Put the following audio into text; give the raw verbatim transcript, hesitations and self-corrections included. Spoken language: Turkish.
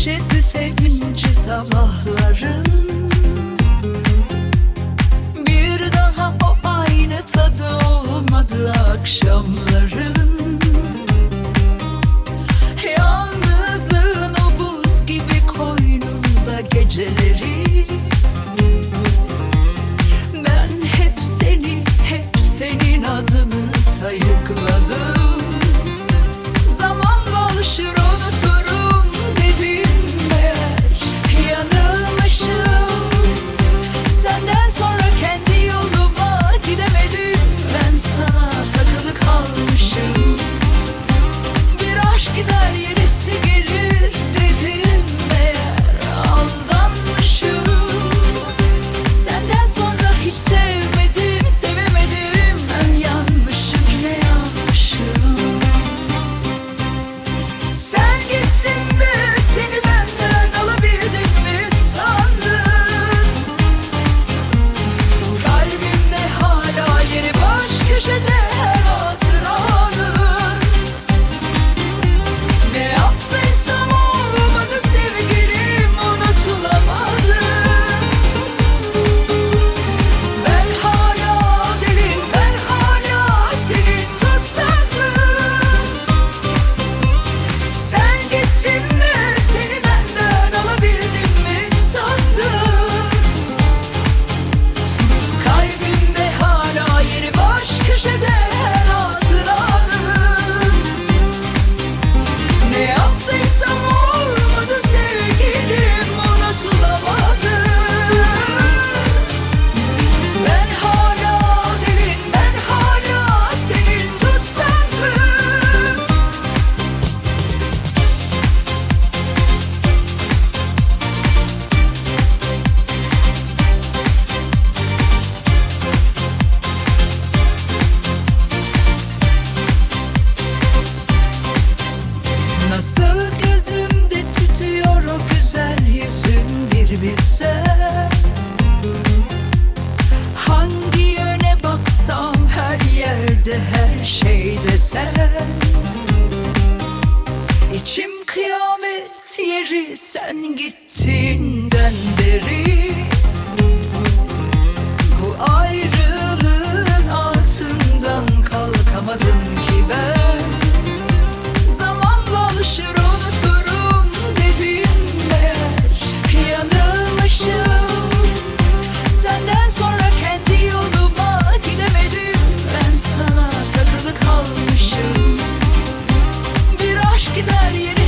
neşesi sevinci sabahların, bir daha o aynı tadı olmadı akşamların. Yalnızlığın o buz gibi koynunda geceleri, ben hep seni, hep senin adını sayıkladım. Zamanla alışır unuturum dedim meğer, yanılmışım. Senden sonra kendi yoluma gidemedim, ben sana takılı kalmışım. Bir aşk gider yenisi gelir dedim meğer, aldanmışım. Senden sonra hiç sevmedim, sevemedim, ben yanmışım, yine yanmışım. Sen gittin de seni benden alabildim mi sandın? Kalbimde hala yeri baş köşede her hatıranın. Ne yaptıysam olmadı sevgilim, unutulamadı. Ben hala delin, ben hala senin tutsaklım. Sen gittin mi seni benden alabildim mi sandın? Kalbimde hala yeri baş köşede her hatıranın. Ne yaptıysam olmadı sevgilim, unutulamadı. Ben hala delin, ben hala senin tutsaklım. Nasıl gözümde tutuyor o güzel yüzün bir bilsen. Hangi yöne baksam her yerde her şeyde sen. İçim kıyamet yeri sen gittiğinden beri. Bu ayrılığın altından kalkamadım ki ben. Zamanla alışır unuturum dedim meğer, yanılmışım. Senden sonra kendi yoluma gidemedim, ben sana takılı kalmışım. Bir aşk gider yeri